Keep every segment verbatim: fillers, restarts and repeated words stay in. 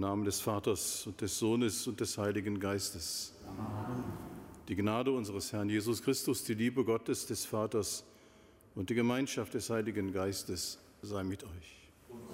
Namen des Vaters und des Sohnes und des Heiligen Geistes. Amen. Die Gnade unseres Herrn Jesus Christus, die Liebe Gottes, des Vaters und die Gemeinschaft des Heiligen Geistes sei mit euch.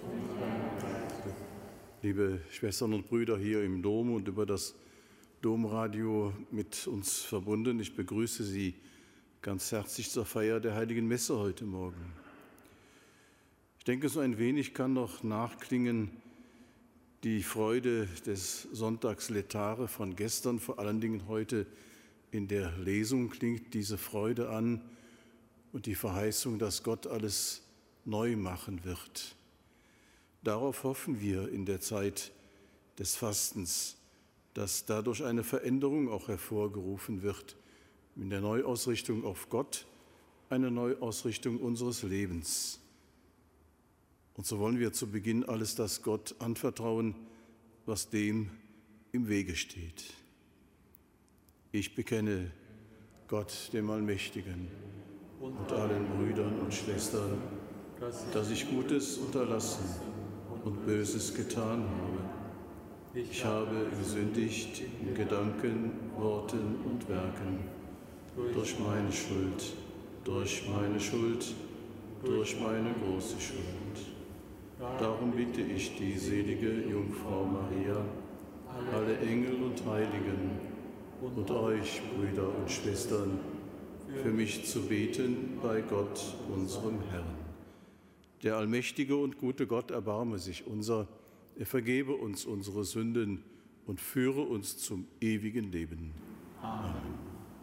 Liebe Schwestern und Brüder hier im Dom und über das Domradio mit uns verbunden, ich begrüße Sie ganz herzlich zur Feier der Heiligen Messe heute Morgen. Ich denke, so ein wenig kann noch nachklingen die Freude des Sonntags Letare von gestern, vor allen Dingen heute in der Lesung klingt diese Freude an und die Verheißung, dass Gott alles neu machen wird. Darauf hoffen wir in der Zeit des Fastens, dass dadurch eine Veränderung auch hervorgerufen wird, in der Neuausrichtung auf Gott, eine Neuausrichtung unseres Lebens. Und so wollen wir zu Beginn alles das Gott anvertrauen, was dem im Wege steht. Ich bekenne Gott, dem Allmächtigen, und allen Brüdern und Schwestern, dass ich Gutes unterlassen und Böses getan habe. Ich habe gesündigt in Gedanken, Worten und Werken, durch meine Schuld, durch meine Schuld, durch meine große Schuld. Darum bitte ich die selige Jungfrau Maria, alle Engel und Heiligen und euch, Brüder und Schwestern, für mich zu beten bei Gott, unserem Herrn. Der allmächtige und gute Gott erbarme sich unser, er vergebe uns unsere Sünden und führe uns zum ewigen Leben. Amen.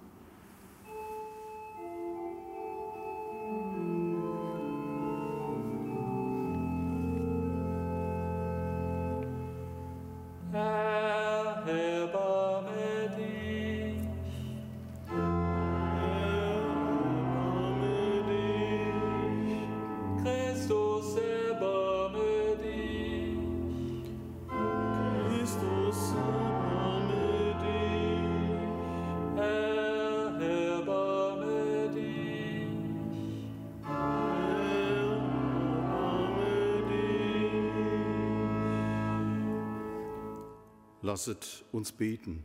Lasset uns beten.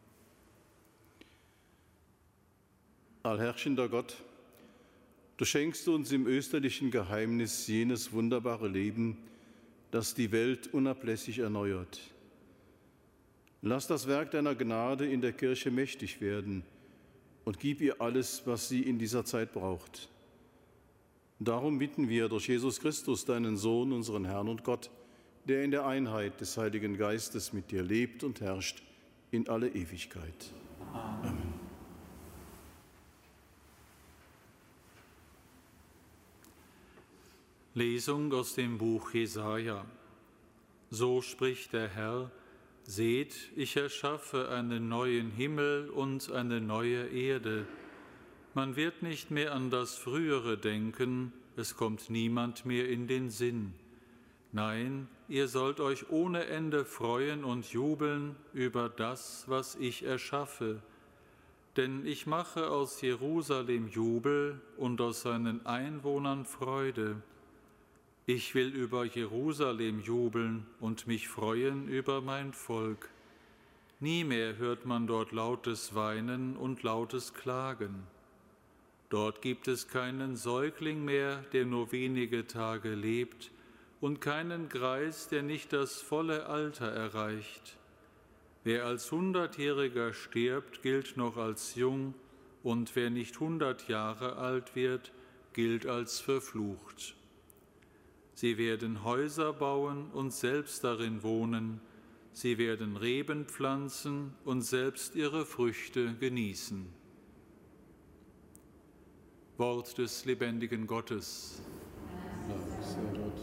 Allherrschender Gott, du schenkst uns im österlichen Geheimnis jenes wunderbare Leben, das die Welt unablässig erneuert. Lass das Werk deiner Gnade in der Kirche mächtig werden und gib ihr alles, was sie in dieser Zeit braucht. Darum bitten wir durch Jesus Christus, deinen Sohn, unseren Herrn und Gott, der in der Einheit des Heiligen Geistes mit dir lebt und herrscht in alle Ewigkeit. Amen. Lesung aus dem Buch Jesaja. So spricht der Herr: Seht, ich erschaffe einen neuen Himmel und eine neue Erde. Man wird nicht mehr an das Frühere denken, es kommt niemand mehr in den Sinn. Nein, ihr sollt euch ohne Ende freuen und jubeln über das, was ich erschaffe. Denn ich mache aus Jerusalem Jubel und aus seinen Einwohnern Freude. Ich will über Jerusalem jubeln und mich freuen über mein Volk. Nie mehr hört man dort lautes Weinen und lautes Klagen. Dort gibt es keinen Säugling mehr, der nur wenige Tage lebt, und keinen Greis, der nicht das volle Alter erreicht. Wer als Hundertjähriger stirbt, gilt noch als jung, und wer nicht hundert Jahre alt wird, gilt als verflucht. Sie werden Häuser bauen und selbst darin wohnen, sie werden Reben pflanzen und selbst ihre Früchte genießen. Wort des lebendigen Gottes. Dank sei Gott.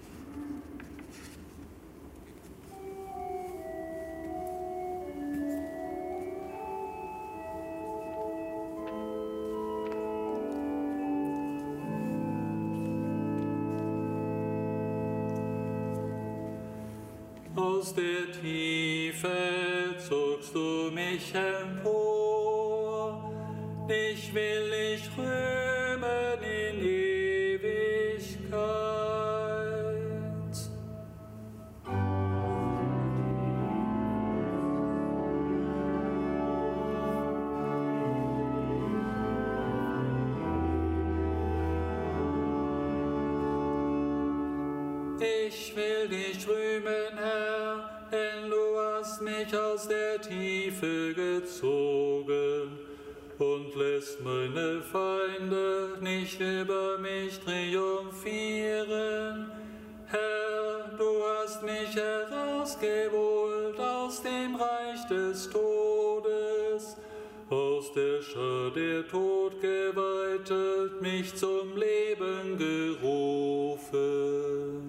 Aus der Tiefe zogst du mich empor, dich will ich rühmen in Ewigkeit. Ich will dich rühmen, Herr, denn du hast mich aus der Tiefe gezogen und lässt meine Feinde nicht über mich triumphieren. Herr, du hast mich herausgeholt aus dem Reich des Todes, aus der Schar der Todgeweihten, mich zum Leben gerufen.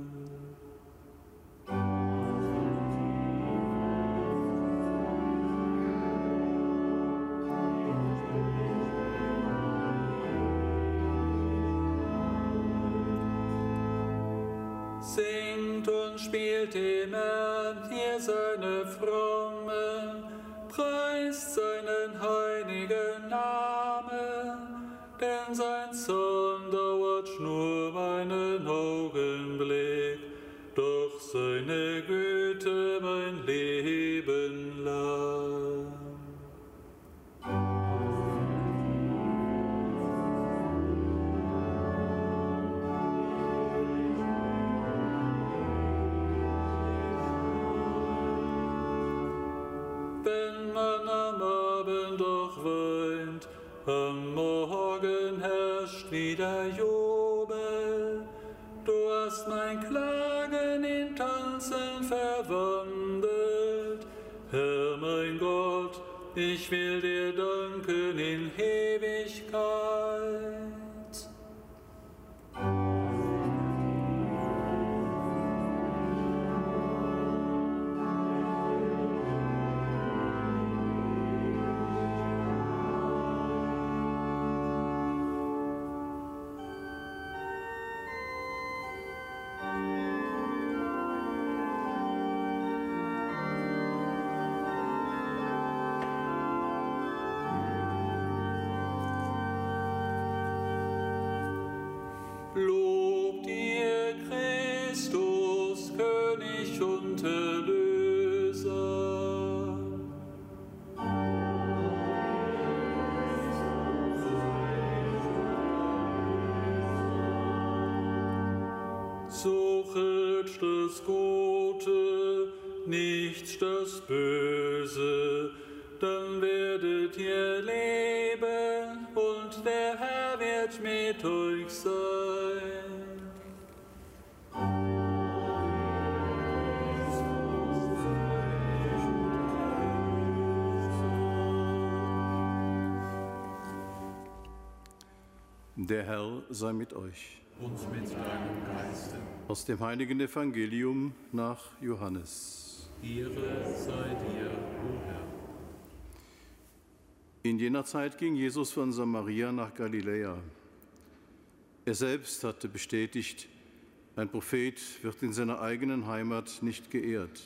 Singt und spielt dem Herrn, ihr seine Frommen, preist seinen heiligen Namen, denn sein Zorn dauert nur einen Augenblick, doch seine Güte mein Leben lang. Wenn man am Abend doch weint, am Morgen herrscht wieder Jubel. Du hast mein Klagen in Tanzen verwandelt. Herr mein Gott, ich will dir danken in Ewigkeit. Lob dir, Christus, König und Erlöser. Suchet das Gute, nicht das Böse, dann werdet ihr leben und der Herr wird mit euch sein. Der Herr sei mit euch. Und mit deinem Geiste. Aus dem heiligen Evangelium nach Johannes. Ehre sei dir, o Herr. In jener Zeit ging Jesus von Samaria nach Galiläa. Er selbst hatte bestätigt, ein Prophet wird in seiner eigenen Heimat nicht geehrt.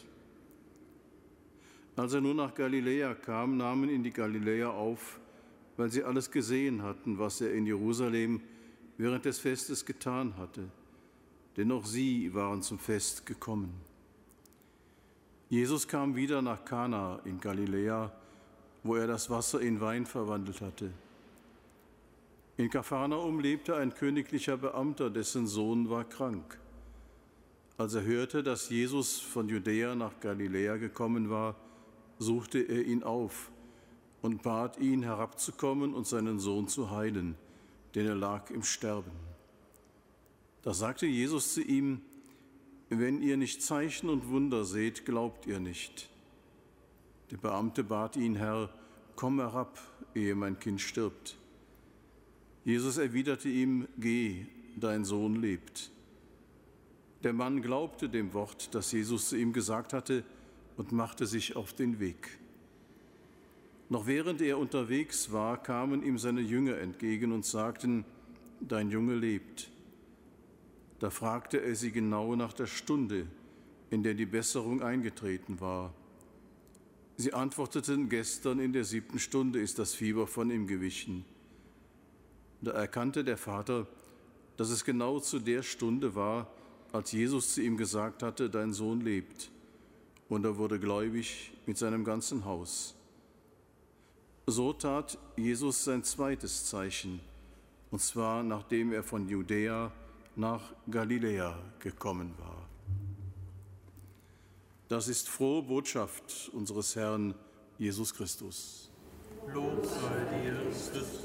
Als er nun nach Galiläa kam, nahmen ihn die Galiläer auf, weil sie alles gesehen hatten, was er in Jerusalem während des Festes getan hatte. Denn auch sie waren zum Fest gekommen. Jesus kam wieder nach Kana in Galiläa, wo er das Wasser in Wein verwandelt hatte. In Kapharnaum lebte ein königlicher Beamter, dessen Sohn war krank. Als er hörte, dass Jesus von Judäa nach Galiläa gekommen war, suchte er ihn auf und bat ihn, herabzukommen und seinen Sohn zu heilen, denn er lag im Sterben. Da sagte Jesus zu ihm: Wenn ihr nicht Zeichen und Wunder seht, glaubt ihr nicht. Der Beamte bat ihn: Herr, komm herab, ehe mein Kind stirbt. Jesus erwiderte ihm: Geh, dein Sohn lebt. Der Mann glaubte dem Wort, das Jesus zu ihm gesagt hatte, und machte sich auf den Weg. Noch während er unterwegs war, kamen ihm seine Jünger entgegen und sagten: Dein Junge lebt. Da fragte er sie genau nach der Stunde, in der die Besserung eingetreten war. Sie antworteten: Gestern in der siebten Stunde ist das Fieber von ihm gewichen. Da erkannte der Vater, dass es genau zu der Stunde war, als Jesus zu ihm gesagt hatte: Dein Sohn lebt. Und er wurde gläubig mit seinem ganzen Haus. So tat Jesus sein zweites Zeichen, und zwar nachdem er von Judäa nach Galiläa gekommen war. Das ist frohe Botschaft unseres Herrn Jesus Christus. Lob sei dir, Christus.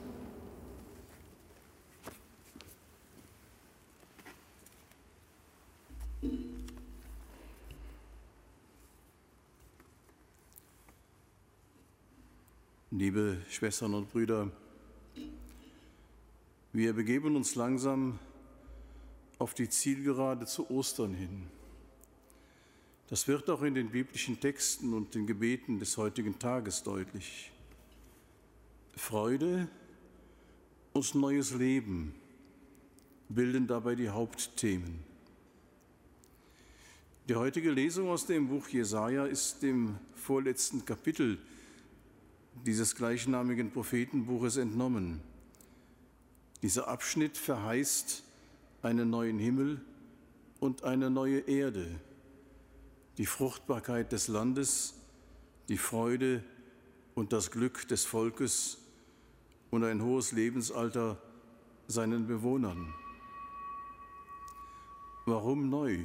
Liebe Schwestern und Brüder, wir begeben uns langsam auf die Zielgerade zu Ostern hin. Das wird auch in den biblischen Texten und den Gebeten des heutigen Tages deutlich. Freude und neues Leben bilden dabei die Hauptthemen. Die heutige Lesung aus dem Buch Jesaja ist dem vorletzten Kapitel dieses gleichnamigen Prophetenbuches entnommen. Dieser Abschnitt verheißt einen neuen Himmel und eine neue Erde, die Fruchtbarkeit des Landes, die Freude und das Glück des Volkes und ein hohes Lebensalter seinen Bewohnern. Warum neu?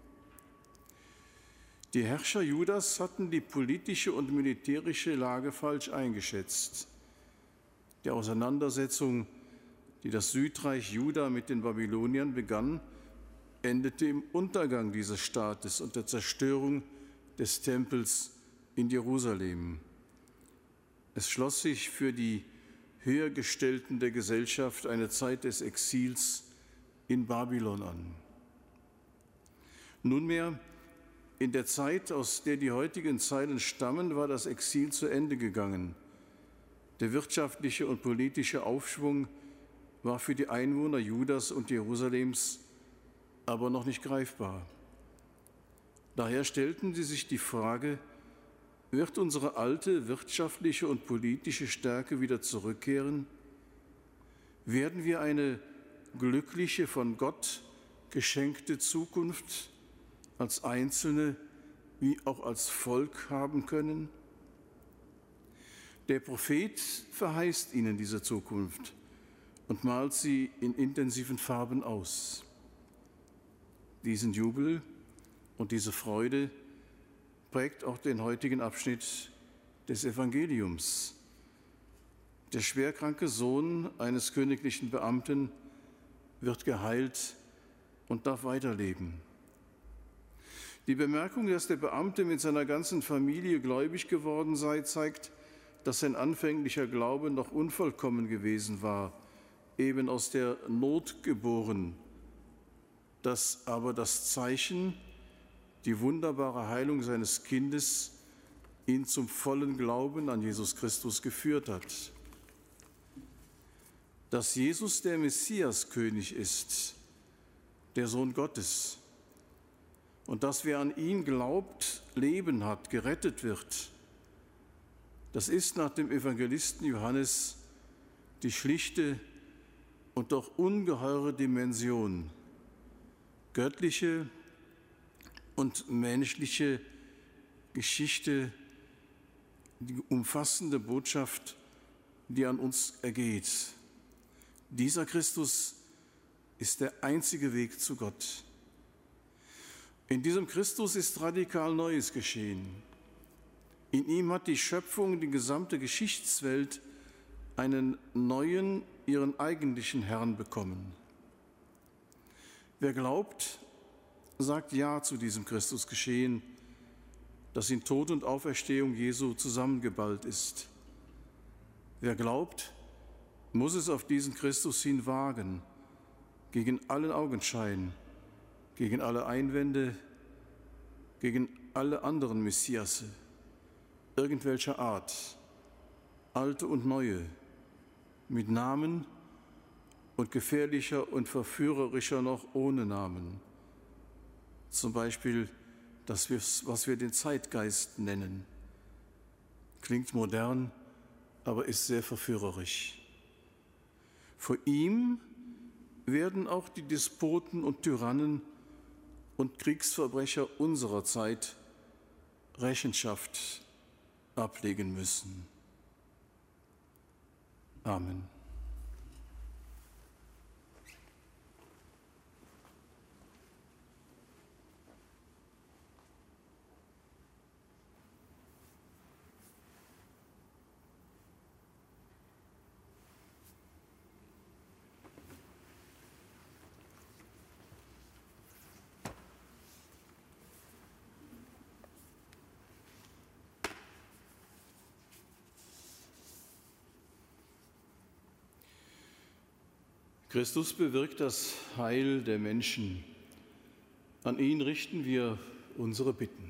Die Herrscher Judas hatten die politische und militärische Lage falsch eingeschätzt. Die Auseinandersetzung, die das Südreich Juda mit den Babyloniern begann, endete im Untergang dieses Staates und der Zerstörung des Tempels in Jerusalem. Es schloss sich für die Höhergestellten der Gesellschaft eine Zeit des Exils in Babylon an. Nunmehr, in der Zeit, aus der die heutigen Zeilen stammen, war das Exil zu Ende gegangen. Der wirtschaftliche und politische Aufschwung war für die Einwohner Judas und Jerusalems aber noch nicht greifbar. Daher stellten sie sich die Frage, wird unsere alte wirtschaftliche und politische Stärke wieder zurückkehren? Werden wir eine glückliche, von Gott geschenkte Zukunft als Einzelne wie auch als Volk haben können? Der Prophet verheißt ihnen diese Zukunft und malt sie in intensiven Farben aus. Diesen Jubel und diese Freude prägt auch den heutigen Abschnitt des Evangeliums. Der schwerkranke Sohn eines königlichen Beamten wird geheilt und darf weiterleben. Die Bemerkung, dass der Beamte mit seiner ganzen Familie gläubig geworden sei, zeigt, dass sein anfänglicher Glaube noch unvollkommen gewesen war, eben aus der Not geboren, dass aber das Zeichen, die wunderbare Heilung seines Kindes, ihn zum vollen Glauben an Jesus Christus geführt hat. Dass Jesus der Messiaskönig ist, der Sohn Gottes, und dass wer an ihn glaubt, Leben hat, gerettet wird, das ist nach dem Evangelisten Johannes die schlichte und doch ungeheure Dimension, göttliche und menschliche Geschichte, die umfassende Botschaft, die an uns ergeht. Dieser Christus ist der einzige Weg zu Gott. In diesem Christus ist radikal Neues geschehen. In ihm hat die Schöpfung, die gesamte Geschichtswelt, einen neuen, ihren eigentlichen Herrn bekommen. Wer glaubt, sagt Ja zu diesem Christusgeschehen, das in Tod und Auferstehung Jesu zusammengeballt ist. Wer glaubt, muss es auf diesen Christus hin wagen, gegen allen Augenschein, gegen alle Einwände, gegen alle anderen Messiasse, irgendwelcher Art, alte und neue, mit Namen und gefährlicher und verführerischer noch ohne Namen. Zum Beispiel das, was wir den Zeitgeist nennen. Klingt modern, aber ist sehr verführerisch. Vor ihm werden auch die Despoten und Tyrannen und Kriegsverbrecher unserer Zeit Rechenschaft ablegen müssen. Amen. Christus bewirkt das Heil der Menschen. An ihn richten wir unsere Bitten.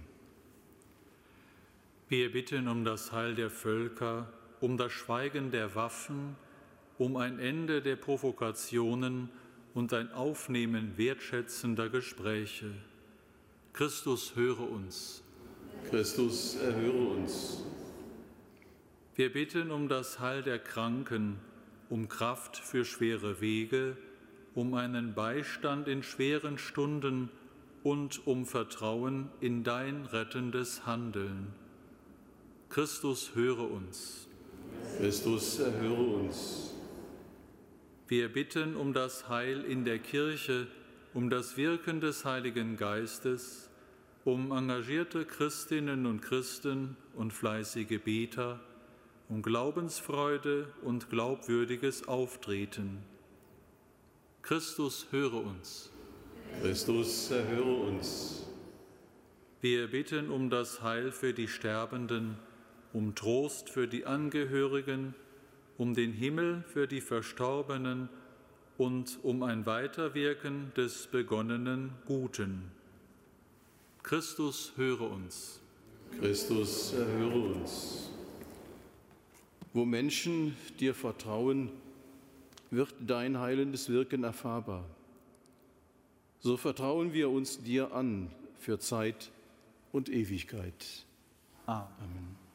Wir bitten um das Heil der Völker, um das Schweigen der Waffen, um ein Ende der Provokationen und ein Aufnehmen wertschätzender Gespräche. Christus, höre uns. Christus, erhöre uns. Wir bitten um das Heil der Kranken, um Kraft für schwere Wege, um einen Beistand in schweren Stunden und um Vertrauen in dein rettendes Handeln. Christus, höre uns. Christus, erhöre uns. Wir bitten um das Heil in der Kirche, um das Wirken des Heiligen Geistes, um engagierte Christinnen und Christen und fleißige Beter, um Glaubensfreude und glaubwürdiges Auftreten. Christus, höre uns. Christus, erhöre uns. Wir bitten um das Heil für die Sterbenden, um Trost für die Angehörigen, um den Himmel für die Verstorbenen und um ein Weiterwirken des begonnenen Guten. Christus, höre uns. Christus, erhöre uns. Wo Menschen dir vertrauen, wird dein heilendes Wirken erfahrbar. So vertrauen wir uns dir an für Zeit und Ewigkeit. Amen.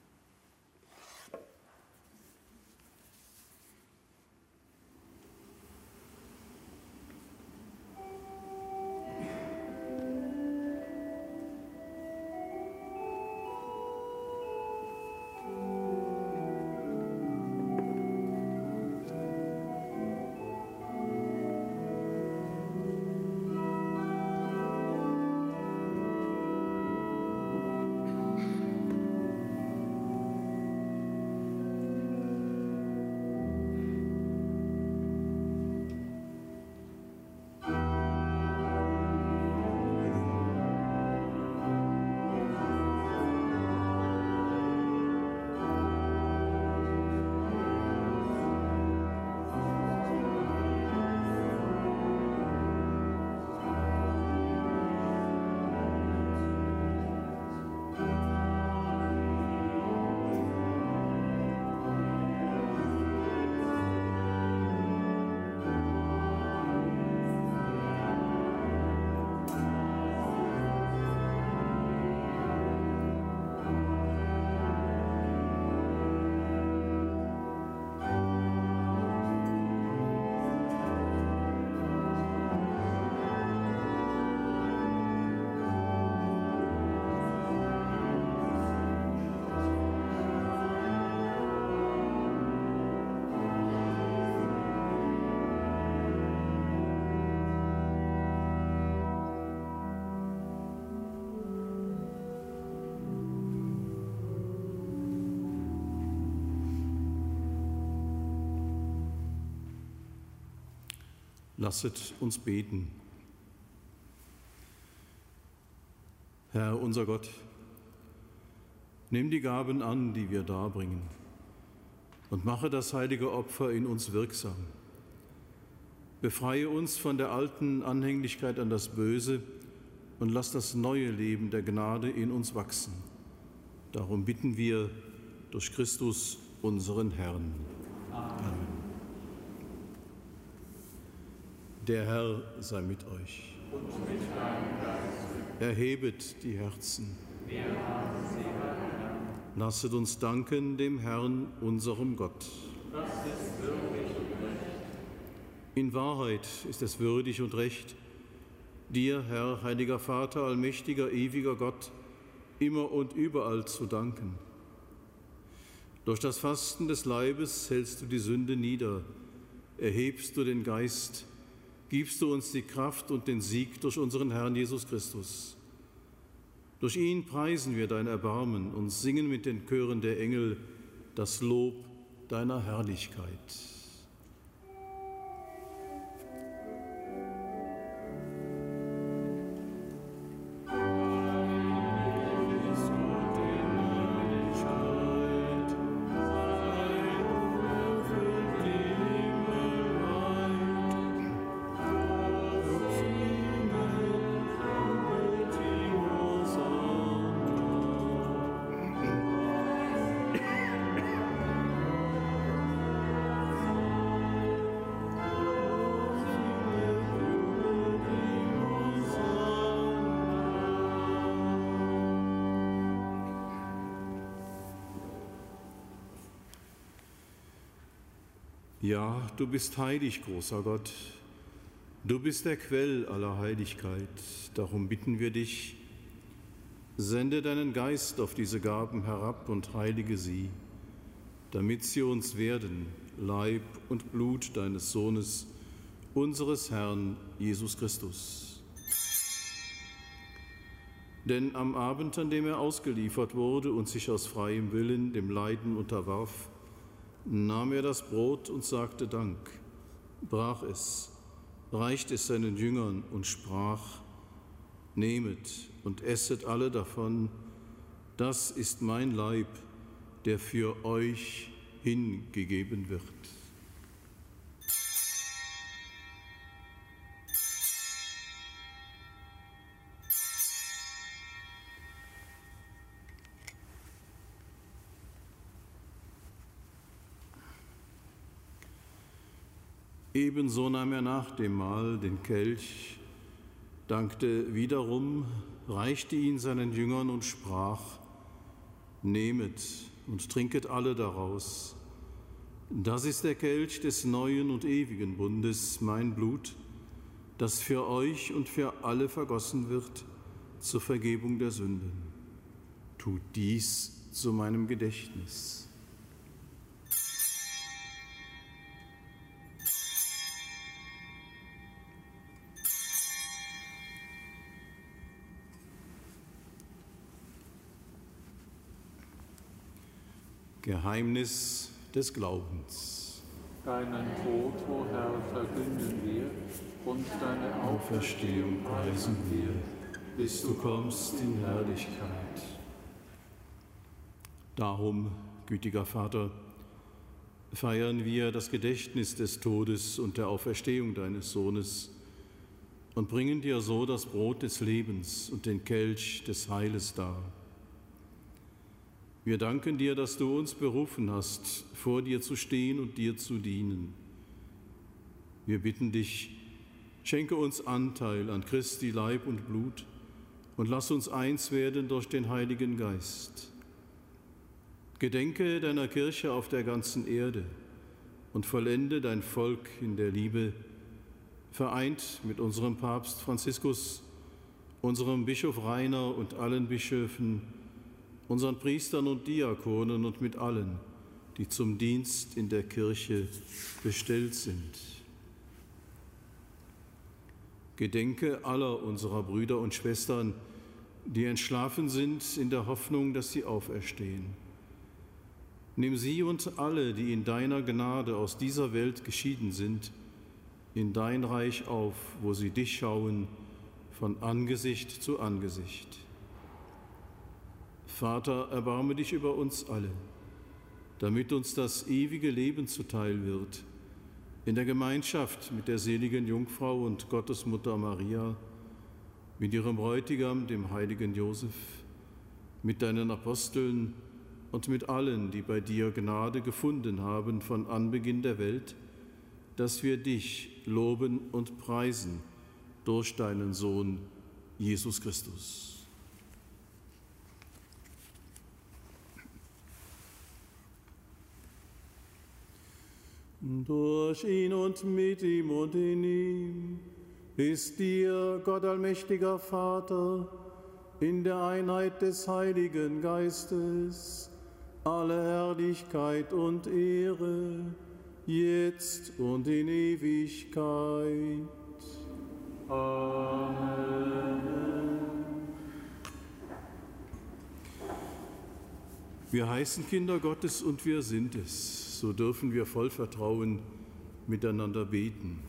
Lasset uns beten. Herr, unser Gott, nimm die Gaben an, die wir darbringen, und mache das heilige Opfer in uns wirksam. Befreie uns von der alten Anhänglichkeit an das Böse und lass das neue Leben der Gnade in uns wachsen. Darum bitten wir durch Christus, unseren Herrn. Amen. Der Herr sei mit euch. Und mit deinem Geist. Erhebet die Herzen. Wir haben sie bei Herrn. Lasset uns danken dem Herrn, unserem Gott. Das ist würdig und recht. In Wahrheit ist es würdig und recht, dir, Herr, heiliger Vater, allmächtiger, ewiger Gott, immer und überall zu danken. Durch das Fasten des Leibes hältst du die Sünde nieder, erhebst du den Geist, gibst du uns die Kraft und den Sieg durch unseren Herrn Jesus Christus. Durch ihn preisen wir dein Erbarmen und singen mit den Chören der Engel das Lob deiner Herrlichkeit. Ja, du bist heilig, großer Gott. Du bist der Quell aller Heiligkeit. Darum bitten wir dich, sende deinen Geist auf diese Gaben herab und heilige sie, damit sie uns werden, Leib und Blut deines Sohnes, unseres Herrn Jesus Christus. Denn am Abend, an dem er ausgeliefert wurde und sich aus freiem Willen dem Leiden unterwarf, nahm er das Brot und sagte Dank, brach es, reichte es seinen Jüngern und sprach: Nehmet und esset alle davon, das ist mein Leib, der für euch hingegeben wird. Ebenso nahm er nach dem Mahl den Kelch, dankte wiederum, reichte ihn seinen Jüngern und sprach: Nehmet und trinket alle daraus. Das ist der Kelch des neuen und ewigen Bundes, mein Blut, das für euch und für alle vergossen wird zur Vergebung der Sünden. Tut dies zu meinem Gedächtnis. Geheimnis des Glaubens. Deinen Tod, o Herr, verkünden wir, und deine Auferstehung preisen wir, bis du kommst in Herrlichkeit. Darum, gütiger Vater, feiern wir das Gedächtnis des Todes und der Auferstehung deines Sohnes und bringen dir so das Brot des Lebens und den Kelch des Heiles dar. Wir danken dir, dass du uns berufen hast, vor dir zu stehen und dir zu dienen. Wir bitten dich, schenke uns Anteil an Christi Leib und Blut und lass uns eins werden durch den Heiligen Geist. Gedenke deiner Kirche auf der ganzen Erde und vollende dein Volk in der Liebe, vereint mit unserem Papst Franziskus, unserem Bischof Rainer und allen Bischöfen, unseren Priestern und Diakonen und mit allen, die zum Dienst in der Kirche bestellt sind. Gedenke aller unserer Brüder und Schwestern, die entschlafen sind, in der Hoffnung, dass sie auferstehen. Nimm sie und alle, die in deiner Gnade aus dieser Welt geschieden sind, in dein Reich auf, wo sie dich schauen, von Angesicht zu Angesicht. Vater, erbarme dich über uns alle, damit uns das ewige Leben zuteil wird, in der Gemeinschaft mit der seligen Jungfrau und Gottesmutter Maria, mit ihrem Bräutigam, dem heiligen Josef, mit deinen Aposteln und mit allen, die bei dir Gnade gefunden haben von Anbeginn der Welt, dass wir dich loben und preisen durch deinen Sohn, Jesus Christus. Durch ihn und mit ihm und in ihm ist dir, Gott allmächtiger Vater, in der Einheit des Heiligen Geistes, alle Herrlichkeit und Ehre, jetzt und in Ewigkeit. Amen. Wir heißen Kinder Gottes und wir sind es. So dürfen wir voll Vertrauen miteinander beten.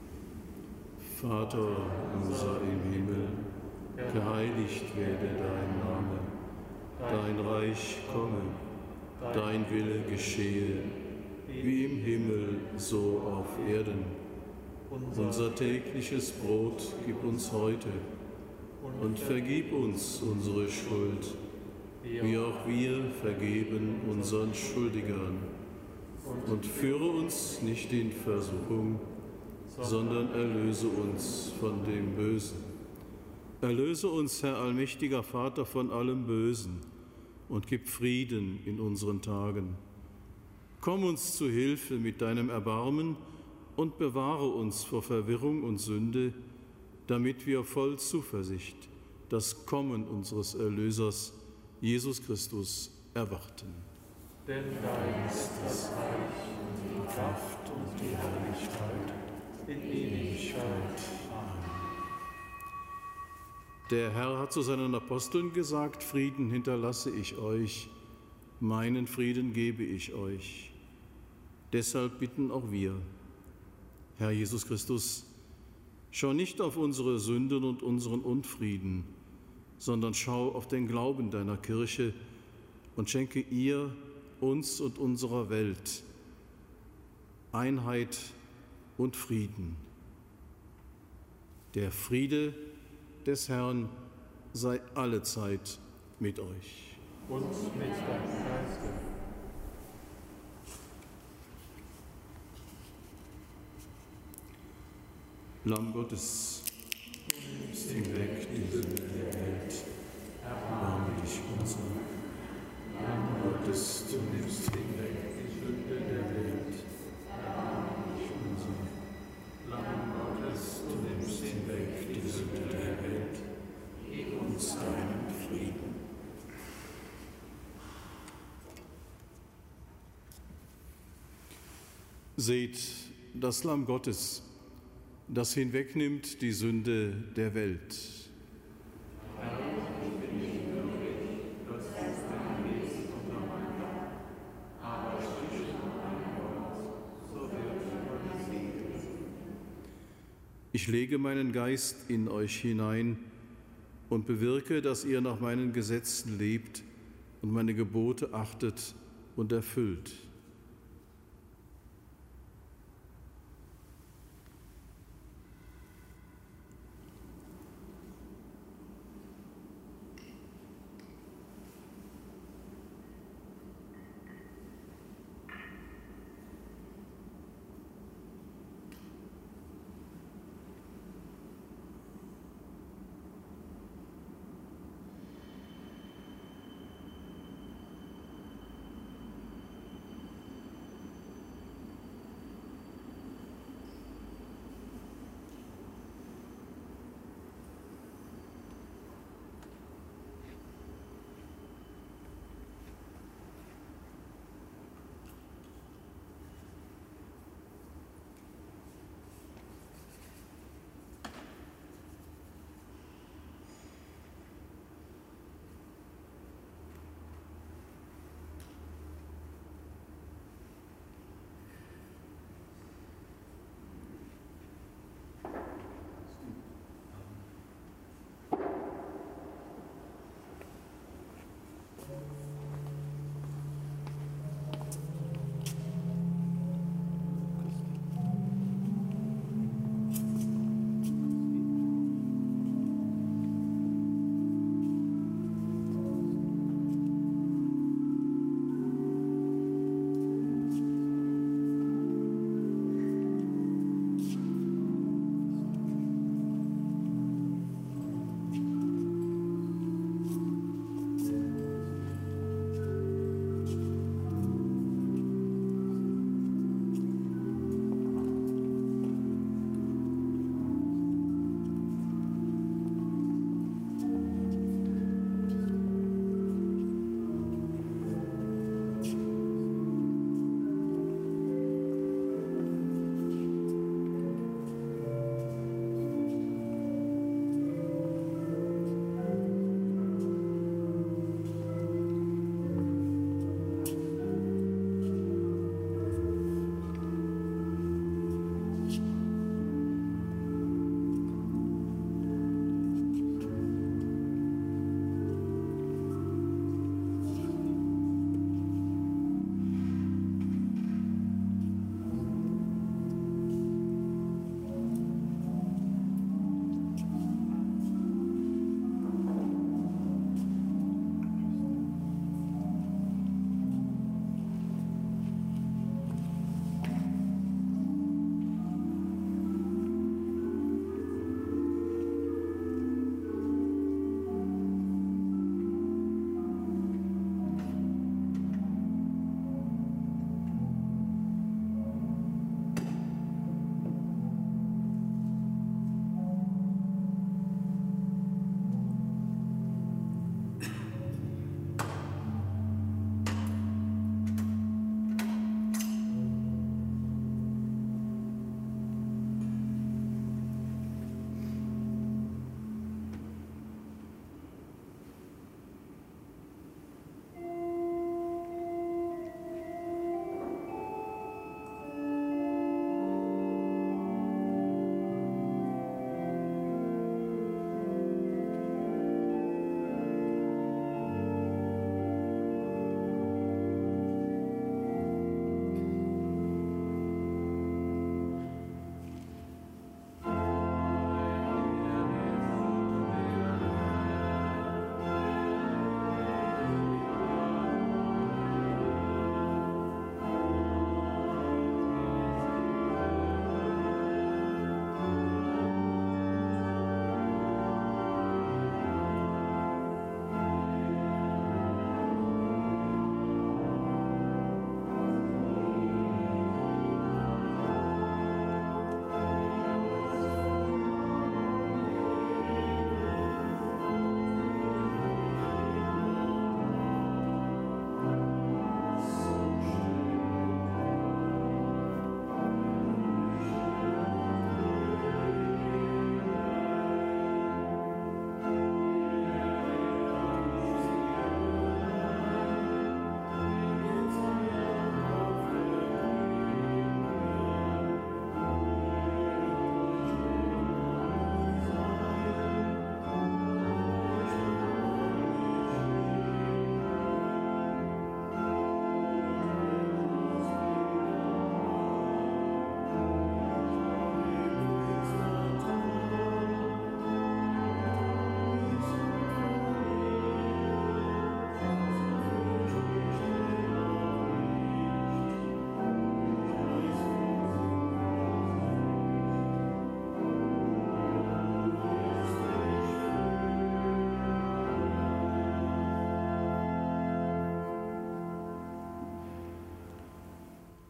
Vater unser im Himmel, geheiligt werde dein Name, dein Reich komme, dein Wille geschehe, wie im Himmel, so auf Erden. Unser tägliches Brot gib uns heute und vergib uns unsere Schuld, wie auch wir vergeben unseren Schuldigern. Und führe uns nicht in Versuchung, sondern erlöse uns von dem Bösen. Erlöse uns, Herr allmächtiger Vater, von allem Bösen und gib Frieden in unseren Tagen. Komm uns zu Hilfe mit deinem Erbarmen und bewahre uns vor Verwirrung und Sünde, damit wir voll Zuversicht das Kommen unseres Erlösers, Jesus Christus, erwarten. Denn dein ist das Reich und die Kraft und die Herrlichkeit in Ewigkeit. Amen. Der Herr hat zu seinen Aposteln gesagt, Frieden hinterlasse ich euch, meinen Frieden gebe ich euch. Deshalb bitten auch wir, Herr Jesus Christus, schau nicht auf unsere Sünden und unseren Unfrieden, sondern schau auf den Glauben deiner Kirche und schenke ihr, uns und unserer Welt Einheit und Frieden. Der Friede des Herrn sei allezeit mit euch. Und mit deinem Geiste. Lamm Gottes, nimmst hinweg die Sünde der Welt, erbarme dich unser. Lamm Gottes, du nimmst hinweg die Sünde der Welt, erbarme dich unser. Lamm Gottes, du nimmst hinweg die Sünde der Welt, gib uns deinen Frieden. Seht das Lamm Gottes, das hinwegnimmt die Sünde der Welt. Ich lege meinen Geist in euch hinein und bewirke, dass ihr nach meinen Gesetzen lebt und meine Gebote achtet und erfüllt.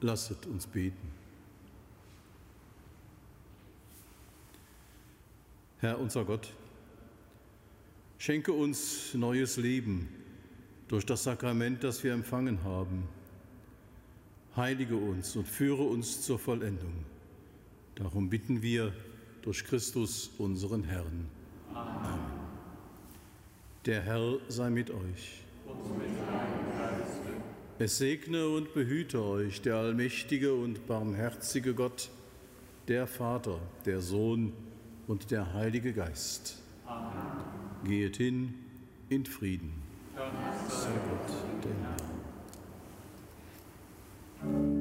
Lasset uns beten. Herr unser Gott, schenke uns neues Leben durch das Sakrament, das wir empfangen haben. Heilige uns und führe uns zur Vollendung. Darum bitten wir durch Christus, unseren Herrn. Amen. Der Herr sei mit euch. Und mit deinem Geiste. Es segne und behüte euch der allmächtige und barmherzige Gott, der Vater, der Sohn und der Heilige Geist. Amen. Gehet hin in Frieden. Dank sei Gott, der Herr.